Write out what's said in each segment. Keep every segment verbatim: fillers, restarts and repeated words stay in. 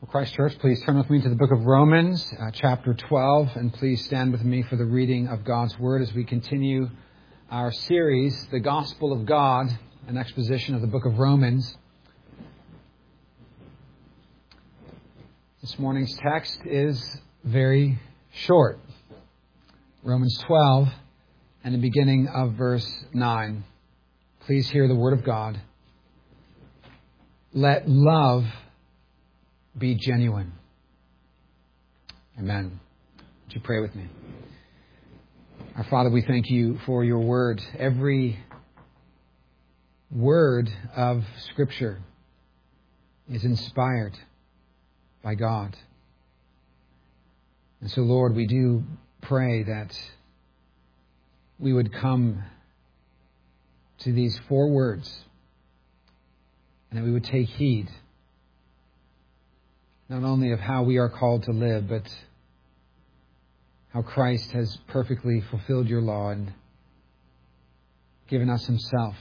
Christ Church, please turn with me to the book of Romans, uh, chapter twelve, and please stand with me for the reading of God's Word as we continue our series, The Gospel of God, an exposition of the book of Romans. This morning's text is very short. Romans twelve and the beginning of verse nine. Please hear the Word of God. Let love be genuine. Amen. Would you pray with me? Our Father, we thank you for your word. Every word of Scripture is inspired by God. And so, Lord, we do pray that we would come to these four words and that we would take heed not only of how we are called to live, but how Christ has perfectly fulfilled your law and given us himself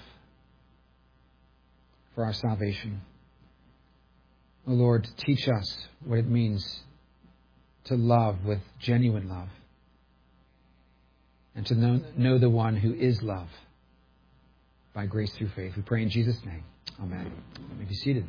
for our salvation. O Lord, teach us what it means to love with genuine love and to know, know the one who is love by grace through faith. We pray in Jesus' name. Amen. You may be seated.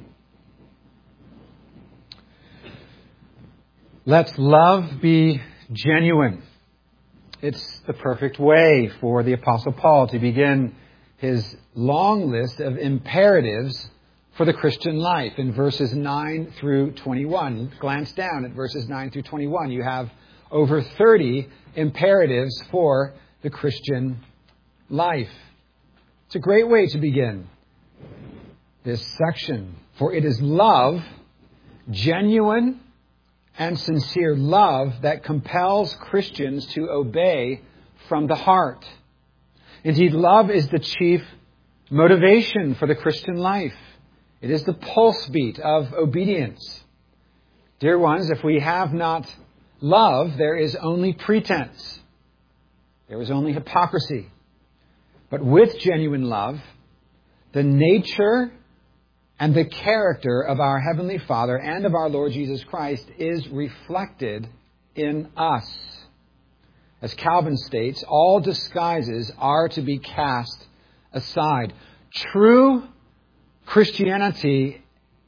Let love be genuine. It's the perfect way for the Apostle Paul to begin his long list of imperatives for the Christian life in verses nine through twenty-one. Glance down at verses nine through twenty-one. You have over thirty imperatives for the Christian life. It's a great way to begin this section. For it is love, genuine and sincere love, that compels Christians to obey from the heart. Indeed, love is the chief motivation for the Christian life. It is the pulse beat of obedience. Dear ones, if we have not love, there is only pretense. There is only hypocrisy. But with genuine love, the nature and the character of our Heavenly Father and of our Lord Jesus Christ is reflected in us. As Calvin states, all disguises are to be cast aside. True Christianity,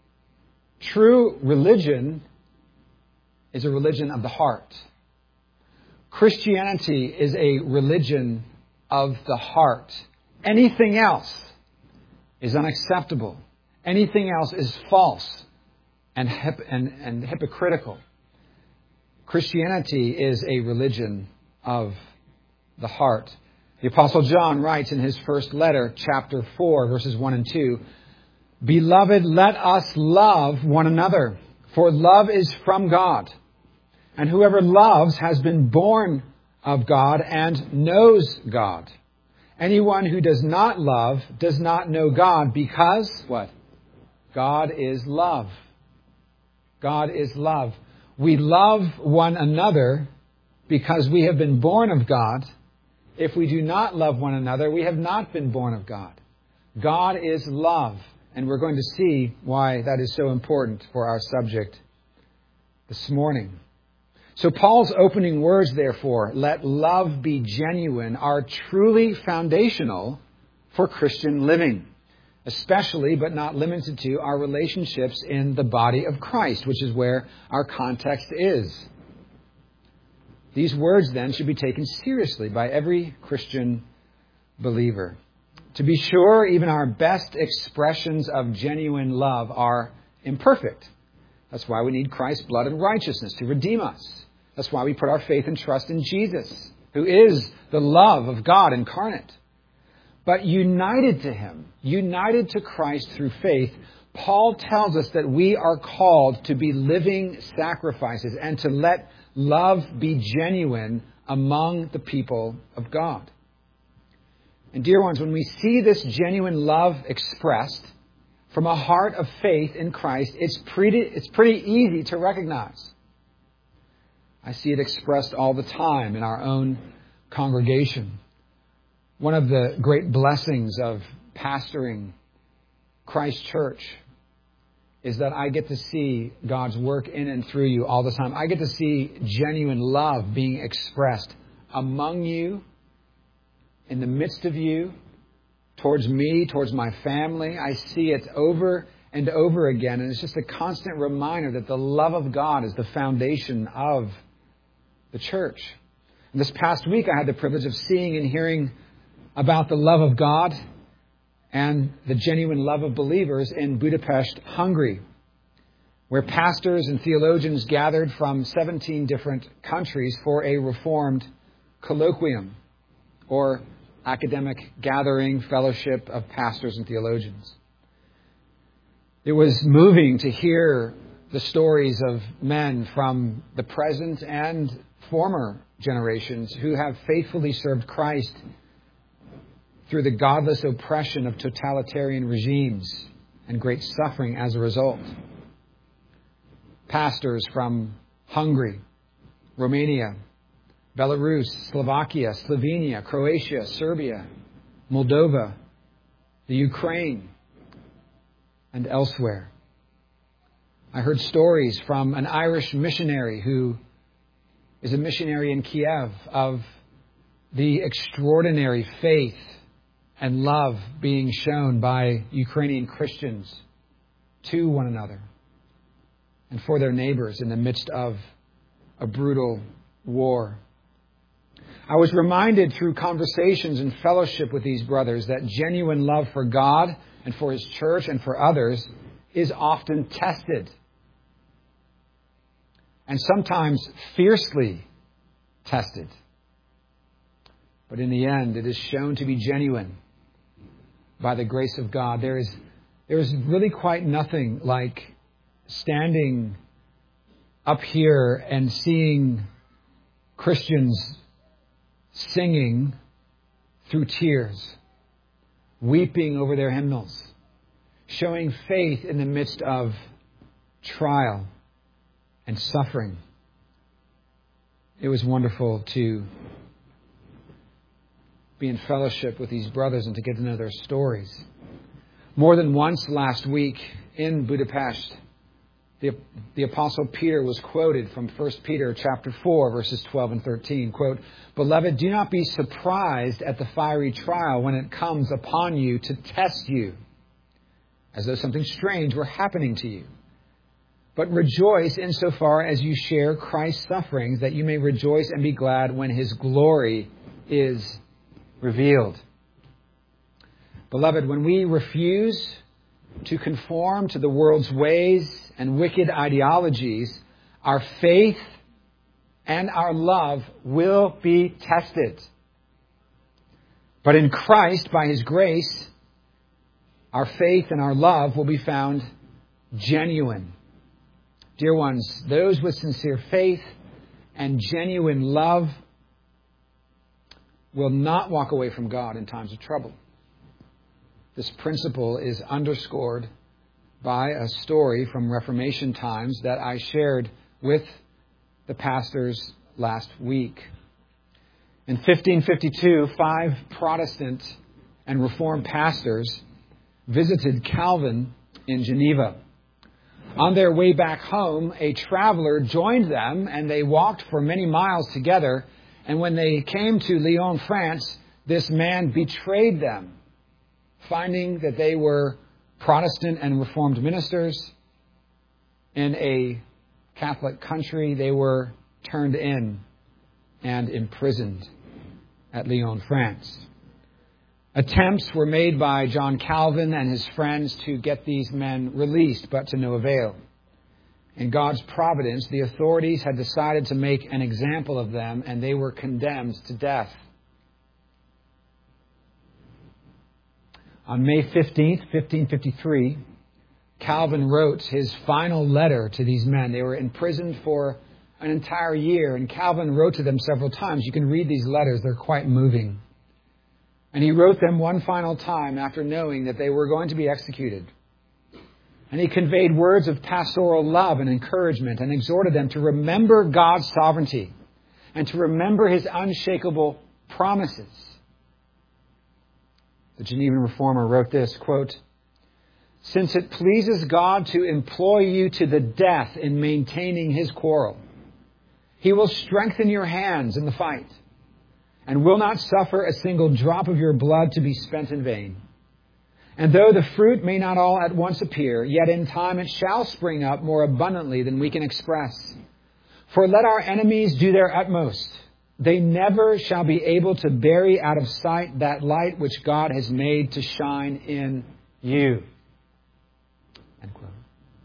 true religion, is a religion of the heart. Christianity is a religion of the heart. Anything else is unacceptable. Anything else is false and, hip, and, and hypocritical. Christianity is a religion of the heart. The Apostle John writes in his first letter, chapter four, verses one and two, Beloved, let us love one another, for love is from God. And whoever loves has been born of God and knows God. Anyone who does not love does not know God because, what? God is love. God is love. We love one another because we have been born of God. If we do not love one another, we have not been born of God. God is love. And we're going to see why that is so important for our subject this morning. So Paul's opening words, therefore, let love be genuine, are truly foundational for Christian living. Especially, but not limited to, our relationships in the body of Christ, which is where our context is. These words, then, should be taken seriously by every Christian believer. To be sure, even our best expressions of genuine love are imperfect. That's why we need Christ's blood and righteousness to redeem us. That's why we put our faith and trust in Jesus, who is the love of God incarnate. But united to him, united to Christ through faith, Paul tells us that we are called to be living sacrifices and to let love be genuine among the people of God. And dear ones, when we see this genuine love expressed from a heart of faith in Christ, it's pretty, it's pretty easy to recognize. I see it expressed all the time in our own congregation. One of the great blessings of pastoring Christ Church is that I get to see God's work in and through you all the time. I get to see genuine love being expressed among you, in the midst of you, towards me, towards my family. I see it over and over again. And it's just a constant reminder that the love of God is the foundation of the church. And this past week, I had the privilege of seeing and hearing about the love of God and the genuine love of believers in Budapest, Hungary, where pastors and theologians gathered from seventeen different countries for a Reformed colloquium, or academic gathering, fellowship of pastors and theologians. It was moving to hear the stories of men from the present and former generations who have faithfully served Christ through the godless oppression of totalitarian regimes and great suffering as a result. Pastors from Hungary, Romania, Belarus, Slovakia, Slovenia, Croatia, Serbia, Moldova, the Ukraine, and elsewhere. I heard stories from an Irish missionary who is a missionary in Kiev of the extraordinary faith and love being shown by Ukrainian Christians to one another and for their neighbors in the midst of a brutal war. I was reminded through conversations and fellowship with these brothers that genuine love for God and for His church and for others is often tested. And sometimes fiercely tested. But in the end, it is shown to be genuine by the grace of God. There is, there is really quite nothing like standing up here and seeing Christians singing through tears, weeping over their hymnals, showing faith in the midst of trial and suffering. It was wonderful to be in fellowship with these brothers and to get to know their stories. More than once last week in Budapest, the, the Apostle Peter was quoted from First Peter chapter four, verses twelve and thirteen. Quote, "Beloved, do not be surprised at the fiery trial when it comes upon you to test you, as though something strange were happening to you. But rejoice insofar as you share Christ's sufferings, that you may rejoice and be glad when His glory is revealed." Beloved, when we refuse to conform to the world's ways and wicked ideologies, our faith and our love will be tested. But in Christ, by His grace, our faith and our love will be found genuine. Dear ones, those with sincere faith and genuine love will not walk away from God in times of trouble. This principle is underscored by a story from Reformation times that I shared with the pastors last week. In fifteen fifty-two, five Protestant and Reformed pastors visited Calvin in Geneva. On their way back home, a traveler joined them, and they walked for many miles together. And when they came to Lyon, France, this man betrayed them, finding that they were Protestant and Reformed ministers in a Catholic country. They were turned in and imprisoned at Lyon, France. Attempts were made by John Calvin and his friends to get these men released, but to no avail. In God's providence, the authorities had decided to make an example of them, and they were condemned to death. On May fifteenth, fifteen fifty-three, Calvin wrote his final letter to these men. They were imprisoned for an entire year, and Calvin wrote to them several times. You can read these letters. They're quite moving. And he wrote them one final time after knowing that they were going to be executed. And he conveyed words of pastoral love and encouragement and exhorted them to remember God's sovereignty and to remember His unshakable promises. The Genevan reformer wrote this, quote, since it pleases God to employ you to the death in maintaining His quarrel. He will strengthen your hands in the fight, and will not suffer a single drop of your blood to be spent in vain. And though the fruit may not all at once appear, yet in time it shall spring up more abundantly than we can express. For let our enemies do their utmost. They never shall be able to bury out of sight that light which God has made to shine in you. End quote.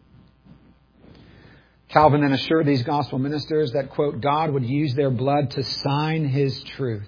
Calvin then assured these gospel ministers that, quote, God would use their blood to sign His truth.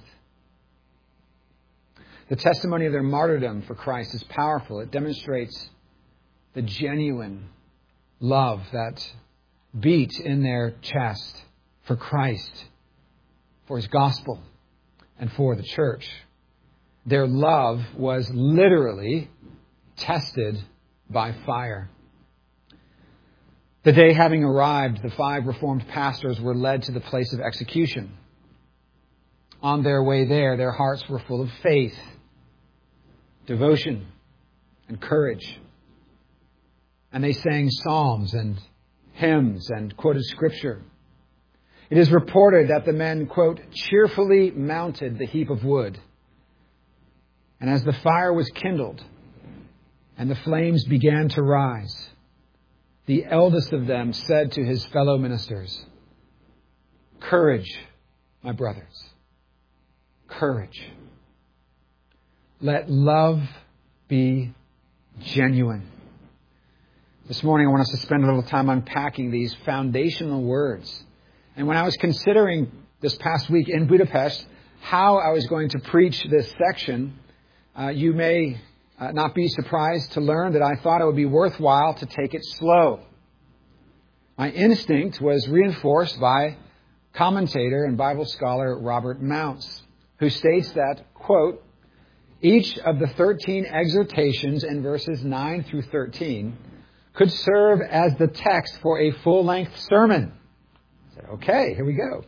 The testimony of their martyrdom for Christ is powerful. It demonstrates the genuine love that beat in their chest for Christ, for His gospel, and for the church. Their love was literally tested by fire. The day having arrived, the five Reformed pastors were led to the place of execution. On their way there, their hearts were full of faith, devotion, and courage. And they sang psalms and hymns and quoted Scripture. It is reported that the men, quote, cheerfully mounted the heap of wood. And as the fire was kindled and the flames began to rise, the eldest of them said to his fellow ministers, "Courage, my brothers, courage. Let love be genuine." This morning I want us to spend a little time unpacking these foundational words. And when I was considering this past week in Budapest how I was going to preach this section, uh, you may uh, not be surprised to learn that I thought it would be worthwhile to take it slow. My instinct was reinforced by commentator and Bible scholar Robert Mounce, who states that, quote, each of the thirteen exhortations in verses nine through thirteen could serve as the text for a full-length sermon. I said, okay, here we go.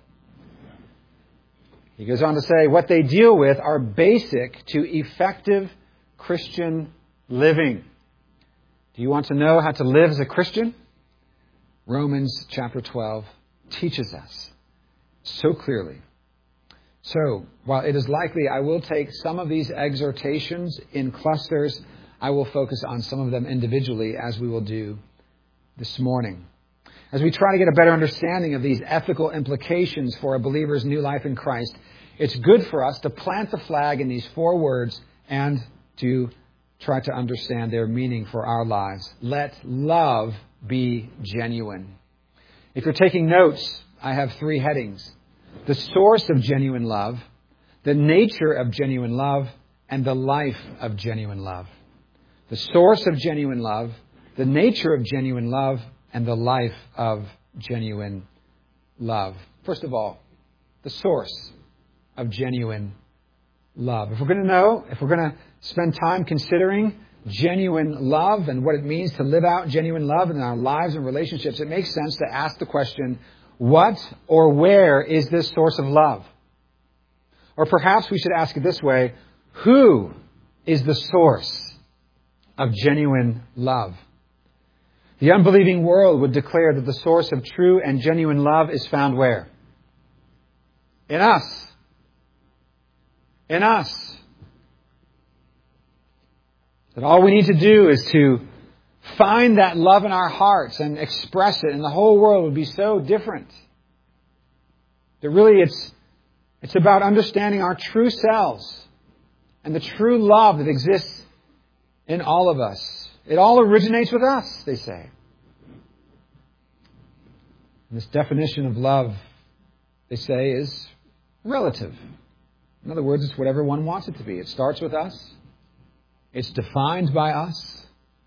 He goes on to say, what they deal with are basic to effective Christian living. Do you want to know how to live as a Christian? Romans chapter twelve teaches us so clearly. So, while it is likely I will take some of these exhortations in clusters, I will focus on some of them individually, as we will do this morning. As we try to get a better understanding of these ethical implications for a believer's new life in Christ, it's good for us to plant the flag in these four words and to try to understand their meaning for our lives. Let love be genuine. If you're taking notes, I have three headings: the source of genuine love, the nature of genuine love, and the life of genuine love. The source of genuine love, the nature of genuine love, and the life of genuine love. First of all, the source of genuine love. If we're going to know, if we're going to spend time considering genuine love and what it means to live out genuine love in our lives and relationships, it makes sense to ask the question, what or where is this source of love? Or perhaps we should ask it this way, who is the source of genuine love? The unbelieving world would declare that the source of true and genuine love is found where? In us. In us. That all we need to do is to find that love in our hearts and express it, and the whole world would be so different. That really it's, it's about understanding our true selves and the true love that exists in all of us. It all originates with us, they say. And this definition of love, they say, is relative. In other words, it's whatever one wants it to be. It starts with us. It's defined by us.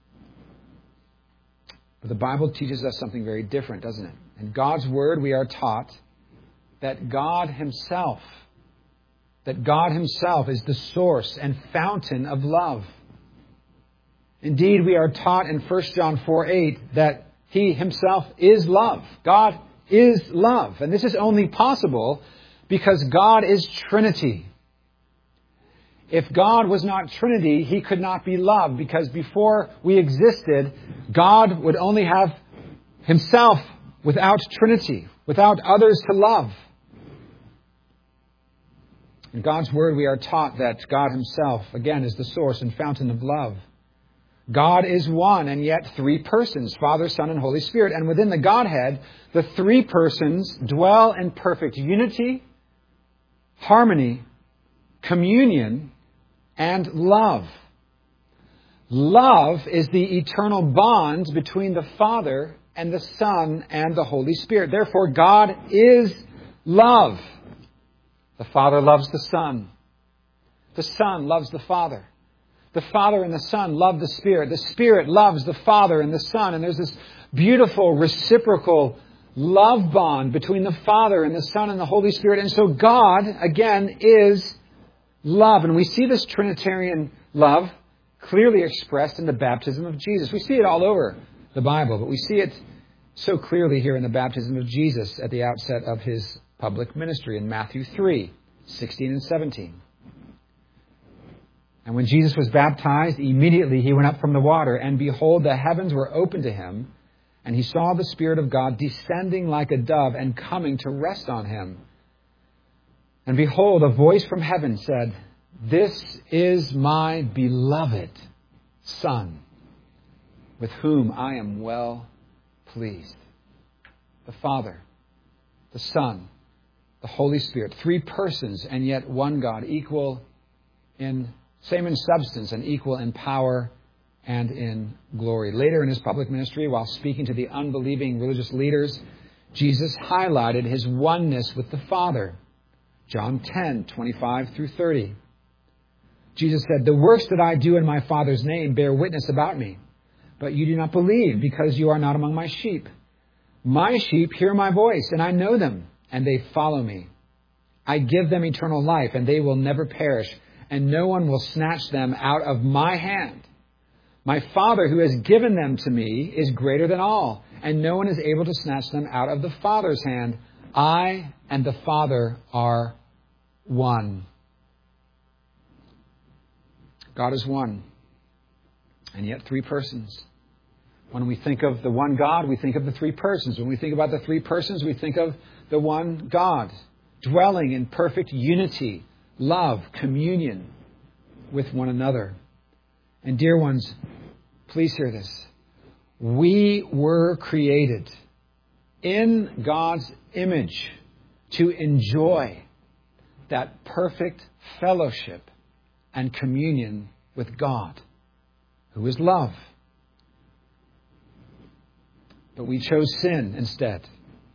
But the Bible teaches us something very different, doesn't it? In God's Word, we are taught that God Himself, that God Himself is the source and fountain of love. Indeed, we are taught in First John four eight that He Himself is love. God is love. And this is only possible because God is Trinity. If God was not Trinity, He could not be love, because before we existed, God would only have Himself without Trinity, without others to love. In God's Word, we are taught that God Himself, again, is the source and fountain of love. God is one, and yet three persons, Father, Son, and Holy Spirit. And within the Godhead, the three persons dwell in perfect unity, harmony, communion, and love. Love is the eternal bond between the Father and the Son and the Holy Spirit. Therefore, God is love. The Father loves the Son. The Son loves the Father. The Father and the Son love the Spirit. The Spirit loves the Father and the Son. And there's this beautiful reciprocal love bond between the Father and the Son and the Holy Spirit. And so God, again, is love. And we see this Trinitarian love clearly expressed in the baptism of Jesus. We see it all over the Bible, but we see it so clearly here in the baptism of Jesus at the outset of His public ministry in Matthew three, sixteen and seventeen. And when Jesus was baptized, immediately He went up from the water, and behold, the heavens were opened to Him, and He saw the Spirit of God descending like a dove and coming to rest on Him. And behold, a voice from heaven said, "This is my beloved Son, with whom I am well pleased." The Father, the Son, the Holy Spirit, three persons and yet one God, equal in same in substance and equal in power and in glory. Later in His public ministry, while speaking to the unbelieving religious leaders, Jesus highlighted His oneness with the Father. John ten, twenty-five through thirty. Jesus said, "The works that I do in my Father's name bear witness about me, but you do not believe because you are not among my sheep. My sheep hear my voice, and I know them, and they follow me. I give them eternal life, and they will never perish, and no one will snatch them out of my hand. My Father who has given them to me is greater than all, and no one is able to snatch them out of the Father's hand. I and the Father are one." God is one, and yet three persons. When we think of the one God, we think of the three persons. When we think about the three persons, we think of the one God, dwelling in perfect unity, love, communion with one another. And dear ones, please hear this. We were created in God's image to enjoy that perfect fellowship and communion with God, who is love. But we chose sin instead.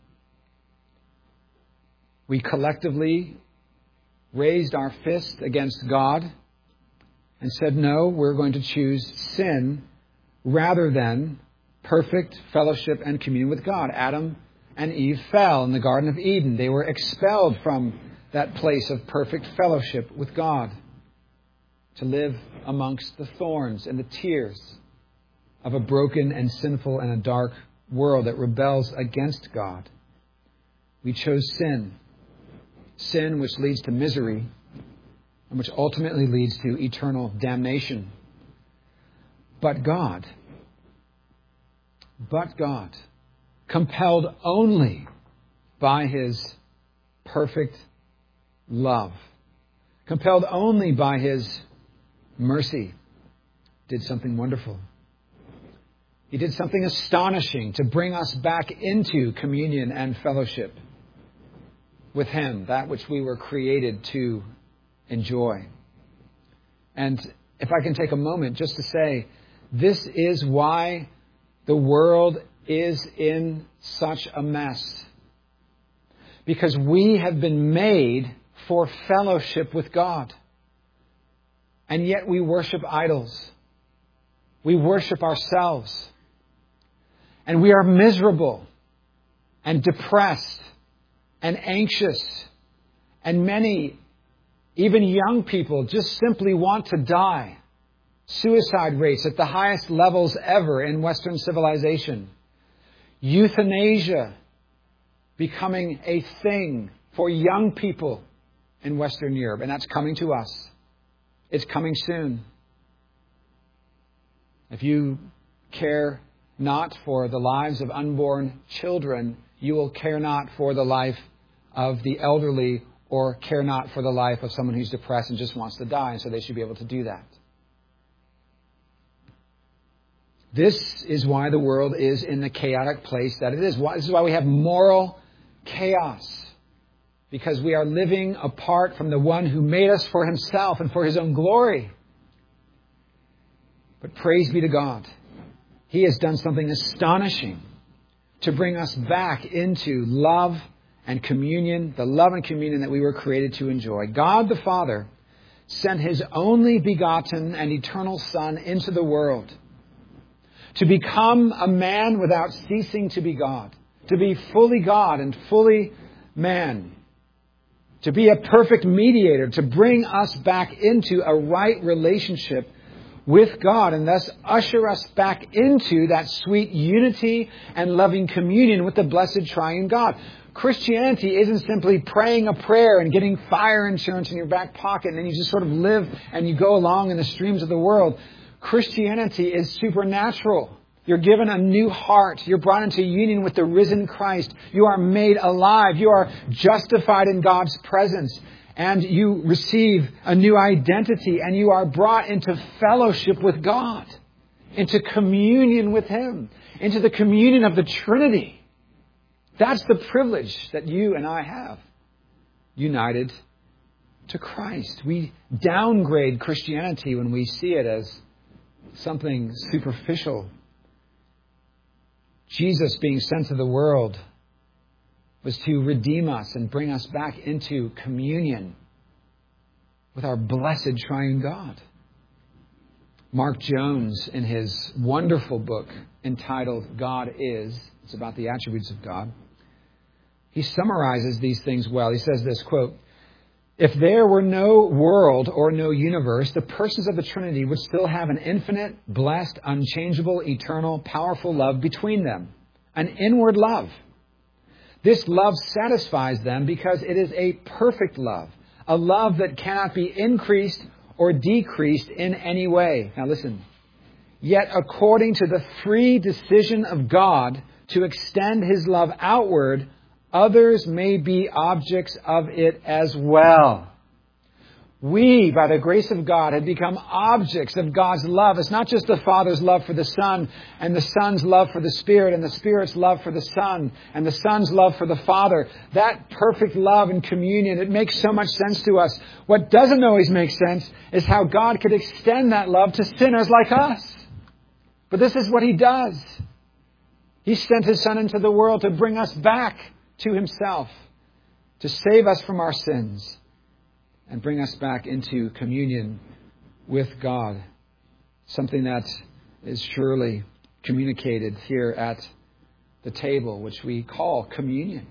We collectively raised our fist against God and said, no, we're going to choose sin rather than perfect fellowship and communion with God. Adam and Eve fell in the Garden of Eden. They were expelled from that place of perfect fellowship with God to live amongst the thorns and the tears of a broken and sinful and a dark world that rebels against God. We chose sin. Sin which leads to misery and which ultimately leads to eternal damnation. But God, but God, compelled only by His perfect love, compelled only by His mercy, did something wonderful. He did something astonishing to bring us back into communion and fellowship with Him, that which we were created to enjoy. And if I can take a moment just to say, this is why the world is in such a mess. Because we have been made for fellowship with God. And yet we worship idols. We worship ourselves. And we are miserable and depressed and anxious. And many, even young people, just simply want to die. Suicide rates at the highest levels ever in Western civilization. Euthanasia becoming a thing for young people in Western Europe. And that's coming to us. It's coming soon. If you care not for the lives of unborn children, you will care not for the life of the elderly or care not for the life of someone who's depressed and just wants to die, and so they should be able to do that. This is why the world is in the chaotic place that it is. This is why we have moral chaos. Because we are living apart from the one who made us for himself and for his own glory. But praise be to God. He has done something astonishing to bring us back into love and communion, the love and communion that we were created to enjoy. God the Father sent his only begotten and eternal Son into the world to become a man without ceasing to be God, to be fully God and fully man, to be a perfect mediator, to bring us back into a right relationship with God and thus usher us back into that sweet unity and loving communion with the blessed triune God. Christianity isn't simply praying a prayer and getting fire insurance in your back pocket and then you just sort of live and you go along in the streams of the world. Christianity is supernatural. You're given a new heart. You're brought into union with the risen Christ. You are made alive. You are justified in God's presence. And you receive a new identity and you are brought into fellowship with God, into communion with him, into the communion of the Trinity. That's the privilege that you and I have, united to Christ. We downgrade Christianity when we see it as something superficial. Jesus being sent to the world was to redeem us and bring us back into communion with our blessed triune God. Mark Jones, in his wonderful book entitled God Is, it's about the attributes of God, he summarizes these things well. He says this, quote, "If there were no world or no universe, the persons of the Trinity would still have an infinite, blessed, unchangeable, eternal, powerful love between them, an inward love. This love satisfies them because it is a perfect love, a love that cannot be increased or decreased in any way." Now listen. "Yet according to the free decision of God to extend his love outward, others may be objects of it as well." We, by the grace of God, have become objects of God's love. It's not just the Father's love for the Son and the Son's love for the Spirit and the Spirit's love for the Son and the Son's love for the Father. That perfect love and communion, it makes so much sense to us. What doesn't always make sense is how God could extend that love to sinners like us. But this is what he does. He sent his Son into the world to bring us back to himself, to save us from our sins and bring us back into communion with God. Something that is surely communicated here at the table, which we call communion.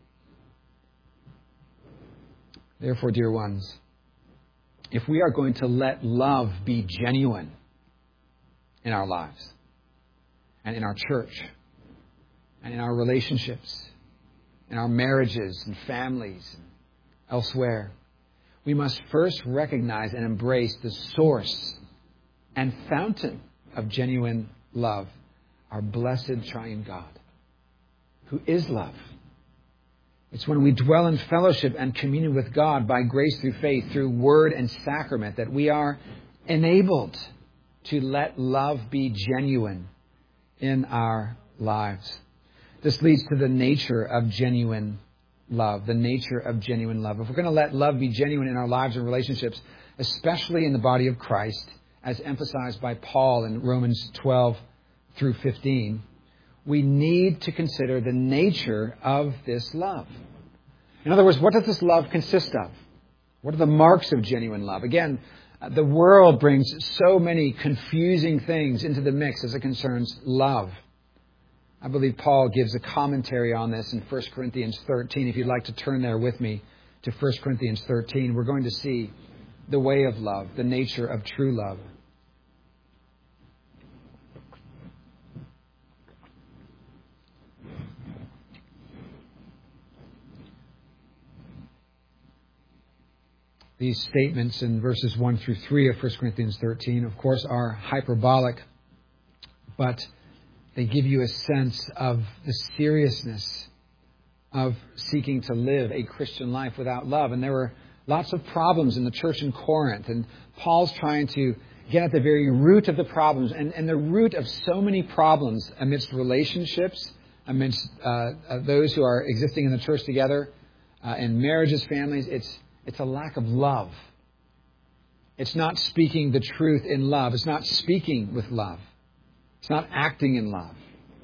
Therefore, dear ones, if we are going to let love be genuine in our lives and in our church and in our relationships, in our marriages and families and elsewhere, we must first recognize and embrace the source and fountain of genuine love, our blessed triune God, who is love. It's when we dwell in fellowship and communion with God by grace through faith, through word and sacrament, that we are enabled to let love be genuine in our lives. This leads to the nature of genuine love, the nature of genuine love. If we're going to let love be genuine in our lives and relationships, especially in the body of Christ, as emphasized by Paul in Romans twelve through fifteen, we need to consider the nature of this love. In other words, what does this love consist of? What are the marks of genuine love? Again, the world brings so many confusing things into the mix as it concerns love. I believe Paul gives a commentary on this in First Corinthians thirteen. If you'd like to turn there with me to First Corinthians thirteen, we're going to see the way of love, the nature of true love. These statements in verses one through three of First Corinthians thirteen, of course, are hyperbolic, but they give you a sense of the seriousness of seeking to live a Christian life without love. And there were lots of problems in the church in Corinth, and Paul's trying to get at the very root of the problems. And, and the root of so many problems amidst relationships, amidst uh, uh, those who are existing in the church together, uh, in marriages, families, it's it's a lack of love. It's not speaking the truth in love. It's not speaking with love. It's not acting in love.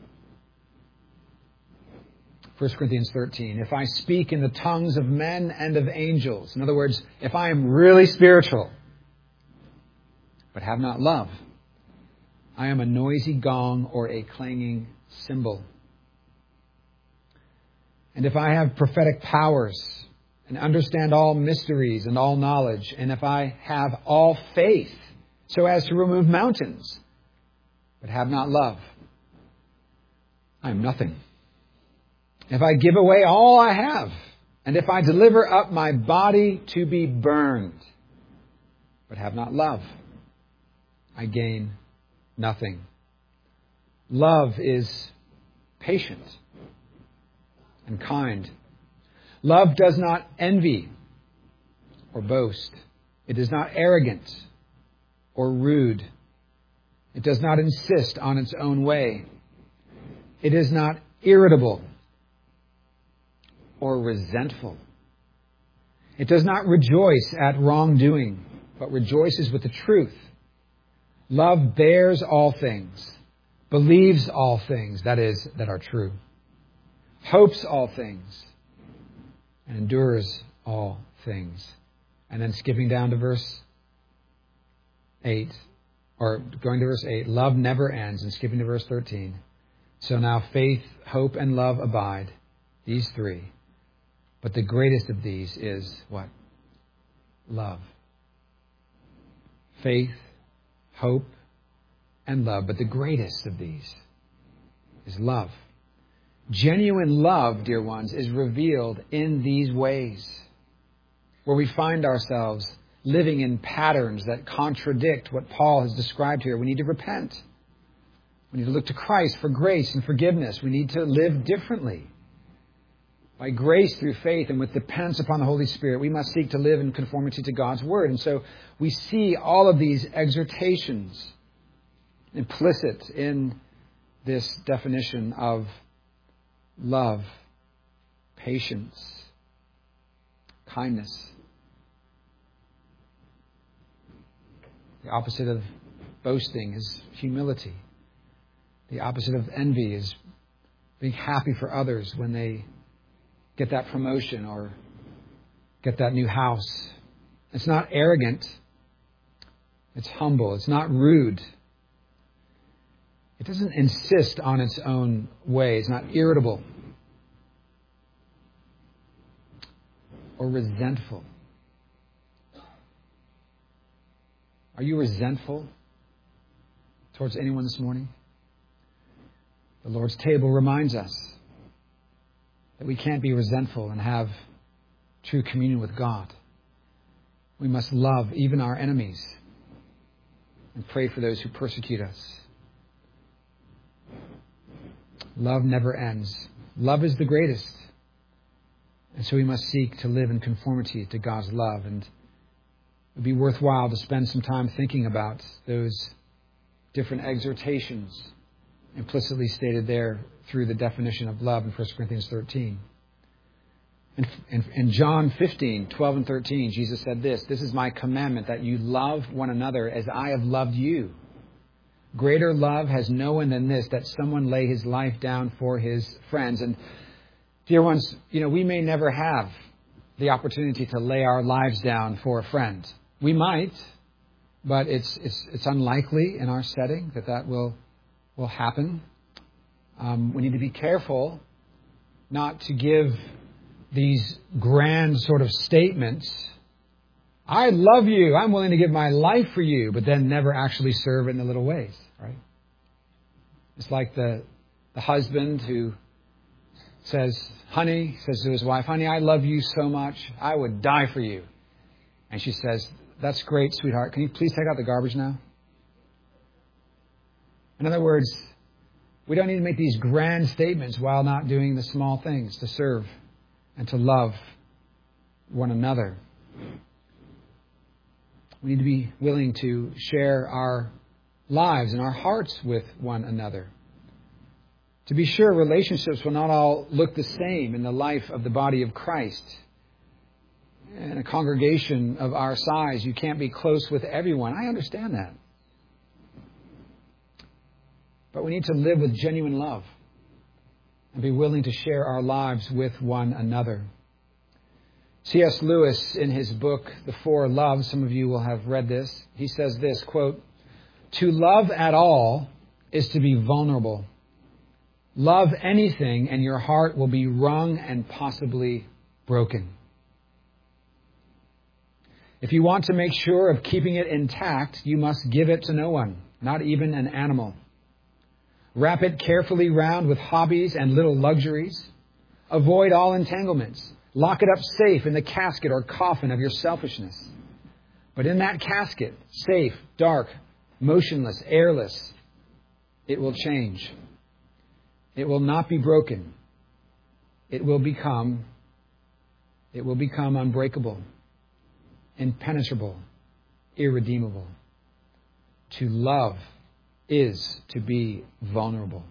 First Corinthians thirteen, if I speak in the tongues of men and of angels, in other words, if I am really spiritual, but have not love, I am a noisy gong or a clanging cymbal. And if I have prophetic powers and understand all mysteries and all knowledge, and if I have all faith so as to remove mountains, but have not love, I am nothing. If I give away all I have, and if I deliver up my body to be burned, but have not love, I gain nothing. Love is patient and kind. Love does not envy or boast. It is not arrogant or rude. It does not insist on its own way. It is not irritable or resentful. It does not rejoice at wrongdoing, but rejoices with the truth. Love bears all things, believes all things, that is, that are true, hopes all things, and endures all things. And then skipping down to verse eight, or going to verse eight, love never ends, and skipping to verse thirteen. So now faith, hope, and love abide, these three. But the greatest of these is what? Love. Faith, hope, and love. But the greatest of these is love. Genuine love, dear ones, is revealed in these ways, where we find ourselves living in patterns that contradict what Paul has described here. We need to repent. We need to look to Christ for grace and forgiveness. We need to live differently. By grace through faith and with dependence upon the Holy Spirit, we must seek to live in conformity to God's Word. And so we see all of these exhortations implicit in this definition of love, patience, kindness. The opposite of boasting is humility. The opposite of envy is being happy for others when they get that promotion or get that new house. It's not arrogant. It's humble. It's not rude. It doesn't insist on its own way. It's not irritable or resentful. Are you resentful towards anyone this morning? The Lord's table reminds us that we can't be resentful and have true communion with God. We must love even our enemies and pray for those who persecute us. Love never ends. Love is the greatest. And so we must seek to live in conformity to God's love. And it would be worthwhile to spend some time thinking about those different exhortations implicitly stated there through the definition of love in First Corinthians thirteen. In, in, in John fifteen, twelve and thirteen, Jesus said this, "This is my commandment, that you love one another as I have loved you. Greater love has no one than this, that someone lay his life down for his friends." And dear ones, you know, we may never have the opportunity to lay our lives down for a friend. We might, but it's it's it's unlikely in our setting that that will will happen. Um, we need to be careful not to give these grand sort of statements. I love you. I'm willing to give my life for you, but then never actually serve in the little ways, right? It's like the the husband who says, honey, says to his wife, honey, I love you so much. I would die for you. And she says, "That's great, sweetheart. Can you please take out the garbage now?" In other words, we don't need to make these grand statements while not doing the small things to serve and to love one another. We need to be willing to share our lives and our hearts with one another. To be sure, relationships will not all look the same in the life of the body of Christ. In a congregation of our size, you can't be close with everyone. I understand that. But we need to live with genuine love and be willing to share our lives with one another. C S Lewis, in his book, The Four Loves, some of you will have read this, he says this, quote, "To love at all is to be vulnerable. Love anything and your heart will be wrung and possibly broken. If you want to make sure of keeping it intact, you must give it to no one, not even an animal. Wrap it carefully round with hobbies and little luxuries. Avoid all entanglements. Lock it up safe in the casket or coffin of your selfishness. But in that casket, safe, dark, motionless, airless, it will change. It will not be broken. It will become, it will become unbreakable, impenetrable, irredeemable. To love is to be vulnerable.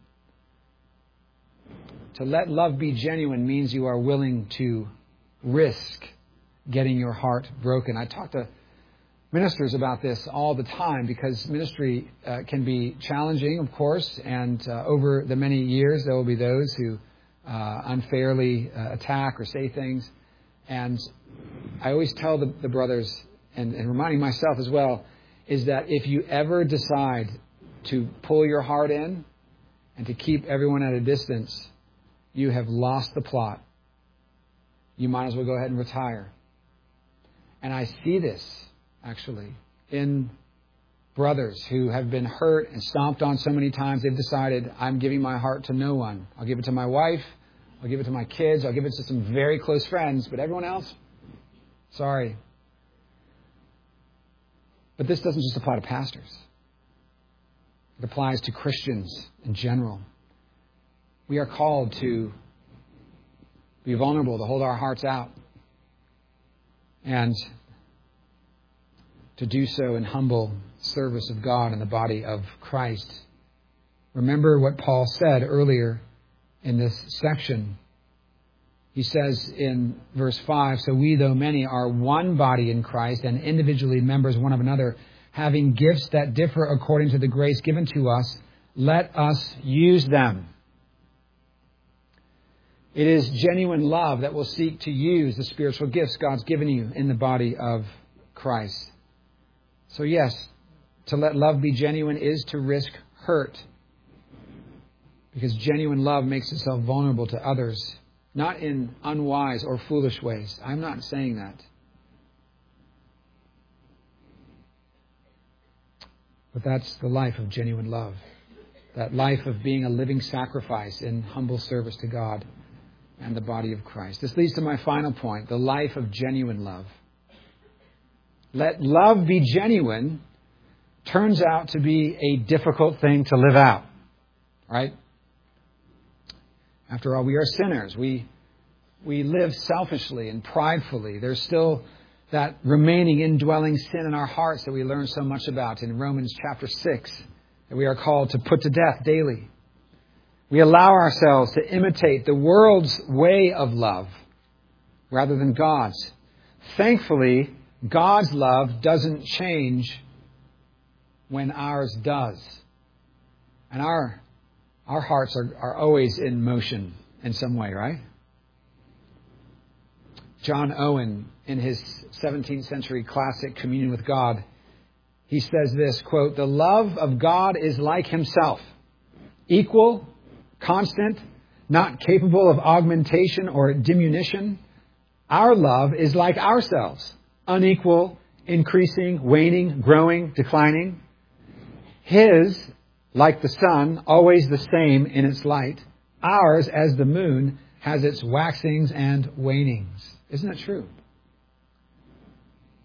To let love be genuine means you are willing to risk getting your heart broken. I talk to ministers about this all the time because ministry uh, can be challenging, of course, and uh, over the many years there will be those who uh, unfairly uh, attack or say things. And I always tell the, the brothers, and, and reminding myself as well, is that if you ever decide to pull your heart in and to keep everyone at a distance, you have lost the plot. You might as well go ahead and retire. And I see this, actually, in brothers who have been hurt and stomped on so many times, they've decided, I'm giving my heart to no one. I'll give it to my wife. I'll give it to my kids. I'll give it to some very close friends. But everyone else, sorry. But this doesn't just apply to pastors. It applies to Christians in general. We are called to be vulnerable, to hold our hearts out, and to do so in humble service of God and the body of Christ. Remember what Paul said earlier in this section. He says in verse five, "So we, though many, are one body in Christ and individually members one of another, having gifts that differ according to the grace given to us, let us use them." It is genuine love that will seek to use the spiritual gifts God's given you in the body of Christ. So yes, to let love be genuine is to risk hurt, because genuine love makes itself vulnerable to others, not in unwise or foolish ways. I'm not saying that. But that's the life of genuine love. That life of being a living sacrifice in humble service to God and the body of Christ. This leads to my final point, the life of genuine love. Let love be genuine turns out to be a difficult thing to live out, right? After all, we are sinners. We we live selfishly and pridefully. There's still that remaining indwelling sin in our hearts that we learn so much about in Romans chapter six, that we are called to put to death daily. We allow ourselves to imitate the world's way of love rather than God's. Thankfully, God's love doesn't change when ours does. And our our hearts are, are always in motion in some way, right? John Owen, in his seventeenth century classic Communion with God, he says this, quote, "The love of God is like himself, equal, constant, not capable of augmentation or diminution. Our love is like ourselves, unequal, increasing, waning, growing, declining. His, like the sun, always the same in its light. Ours, as the moon, has its waxings and wanings." Isn't that true?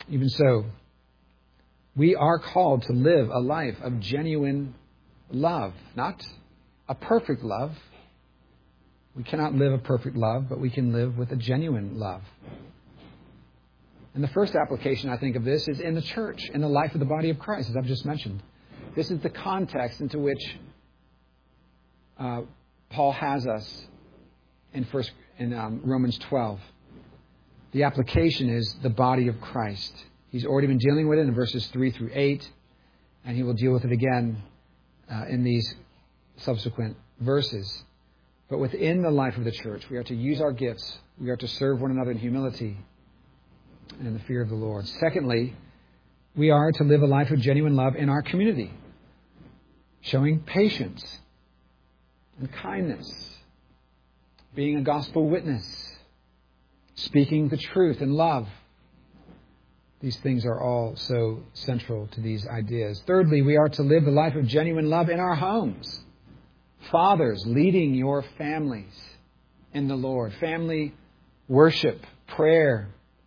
Even so, we are called to live a life of genuine love, not a perfect love. We cannot live a perfect love, but we can live with a genuine love. And the first application, I think, of this is in the church, in the life of the body of Christ, as I've just mentioned. This is the context into which uh, Paul has us in, first, in um, Romans twelve. The application is the body of Christ. He's already been dealing with it in verses three through eight, and he will deal with it again uh, in these subsequent verses. But within the life of the church, we are to use our gifts. We are to serve one another in humility and in the fear of the Lord. Secondly, we are to live a life of genuine love in our community, showing patience and kindness, being a gospel witness, speaking the truth in love. These things are all so central to these ideas. Thirdly, we are to live the life of genuine love in our homes. Fathers, leading your families in the Lord. Family worship, prayer.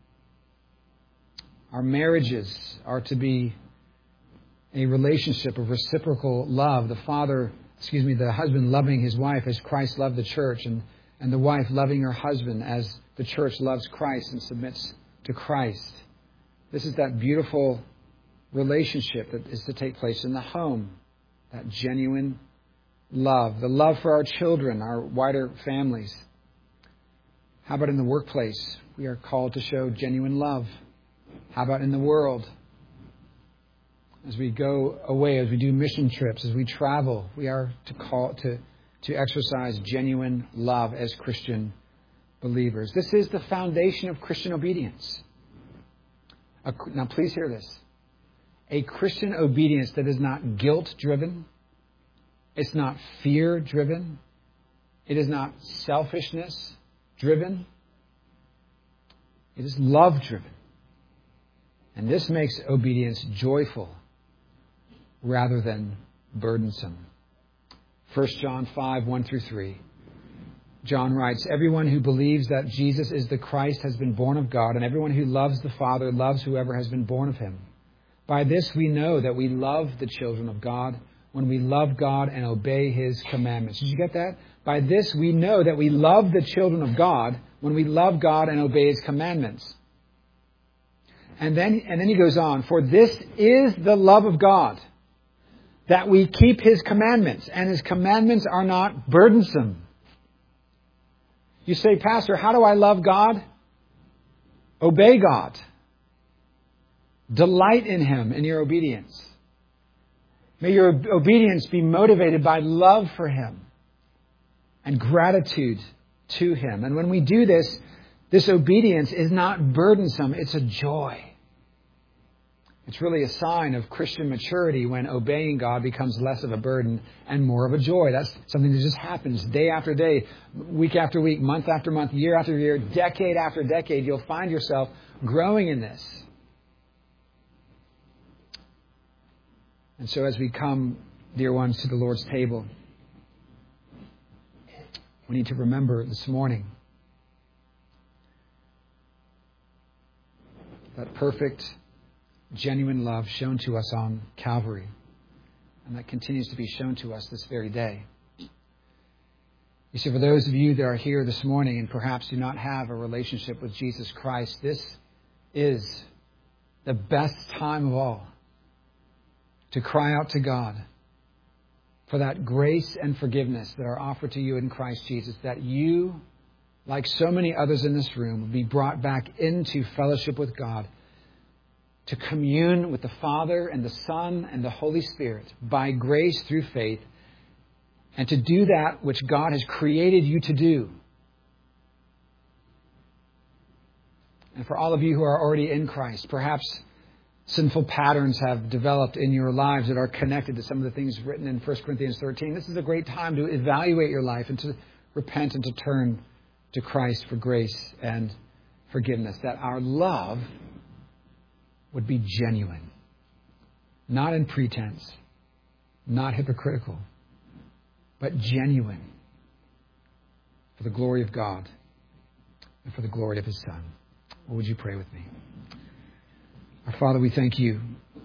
Our marriages are to be a relationship of reciprocal love. The father, excuse me, the husband loving his wife as Christ loved the church, and, and the wife loving her husband as the church loves Christ and submits to Christ. This is that beautiful relationship that is to take place in the home. That genuine love. The love for our children, our wider families. How about in the workplace? We are called to show genuine love. How about in the world? As we go away, as we do mission trips, as we travel, we are to call to, to exercise genuine love as Christian believers. This is the foundation of Christian obedience. A, now, please hear this. A Christian obedience that is not guilt-driven. It's not fear-driven. It is not selfishness-driven. It is love-driven. And this makes obedience joyful rather than burdensome. First John five, one through three. John writes, "Everyone who believes that Jesus is the Christ has been born of God, and everyone who loves the Father loves whoever has been born of him. By this we know that we love the children of God, when we love God and obey his commandments." Did you get that? By this we know that we love the children of God, when we love God and obey his commandments. And then, and then he goes on, "For this is the love of God, that we keep his commandments, and his commandments are not burdensome." You say, "Pastor, how do I love God?" Obey God. Delight in him in your obedience. May your obedience be motivated by love for him and gratitude to him. And when we do this, this obedience is not burdensome. It's a joy. It's really a sign of Christian maturity when obeying God becomes less of a burden and more of a joy. That's something that just happens day after day, week after week, month after month, year after year, decade after decade. You'll find yourself growing in this. And so as we come, dear ones, to the Lord's table, we need to remember this morning that perfect, genuine love shown to us on Calvary, and that continues to be shown to us this very day. You see, for those of you that are here this morning and perhaps do not have a relationship with Jesus Christ, this is the best time of all to cry out to God for that grace and forgiveness that are offered to you in Christ Jesus, that you, like so many others in this room, will be brought back into fellowship with God, to commune with the Father and the Son and the Holy Spirit by grace through faith, and to do that which God has created you to do. And for all of you who are already in Christ, perhaps sinful patterns have developed in your lives that are connected to some of the things written in First Corinthians thirteen. This is a great time to evaluate your life and to repent and to turn to Christ for grace and forgiveness, that our love would be genuine, not in pretense, not hypocritical, but genuine for the glory of God and for the glory of his Son. Well, would you pray with me? Our Father, we thank you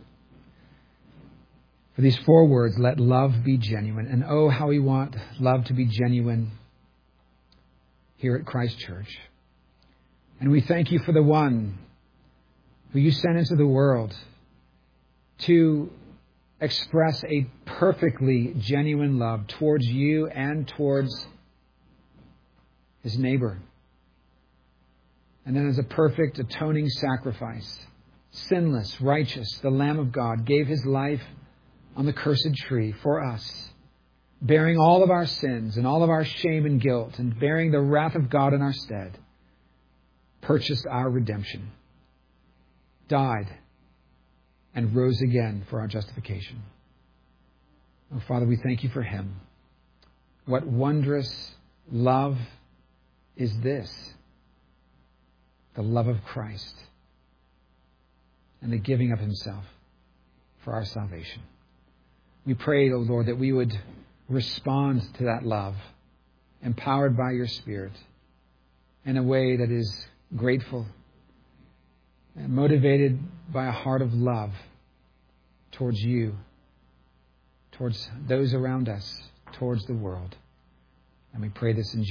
for these four words, let love be genuine. And oh, how we want love to be genuine here at Christ Church. And we thank you for the one who you sent into the world to express a perfectly genuine love towards you and towards his neighbor. And then as a perfect atoning sacrifice, sinless, righteous, the Lamb of God gave his life on the cursed tree for us, bearing all of our sins and all of our shame and guilt and bearing the wrath of God in our stead, purchased our redemption, died, and rose again for our justification. Oh, Father, we thank you for him. What wondrous love is this? The love of Christ and the giving of himself for our salvation. We pray, O Lord, that we would respond to that love, empowered by your Spirit, in a way that is grateful and motivated by a heart of love towards you, towards those around us, towards the world. And we pray this in Jesus' name.